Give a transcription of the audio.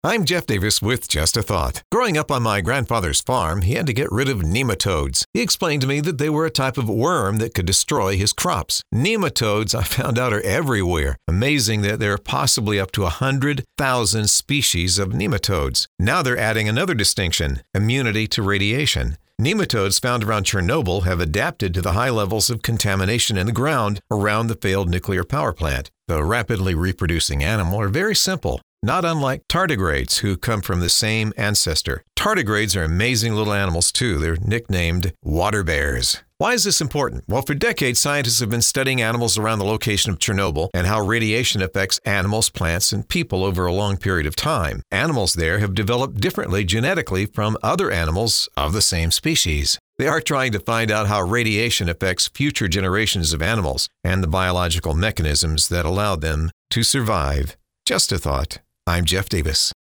I'm Jeff Davis with Just a Thought. Growing up on my grandfather's farm, he had to get rid of nematodes. He explained to me that they were a type of worm that could destroy his crops. Nematodes, I found out, are everywhere. Amazing that there are possibly up to 100,000 species of nematodes. Now they're adding another distinction: immunity to radiation. Nematodes found around Chernobyl have adapted to the high levels of contamination in the ground around the failed nuclear power plant. The rapidly reproducing animal are very simple, not unlike tardigrades, who come from the same ancestor. Tardigrades are amazing little animals too. They're nicknamed water bears. Why is this important? Well, for decades, scientists have been studying animals around the location of Chernobyl and how radiation affects animals, plants, and people over a long period of time. Animals there have developed differently genetically from other animals of the same species. They are trying to find out how radiation affects future generations of animals and the biological mechanisms that allow them to survive. Just a thought. I'm Jeff Davis.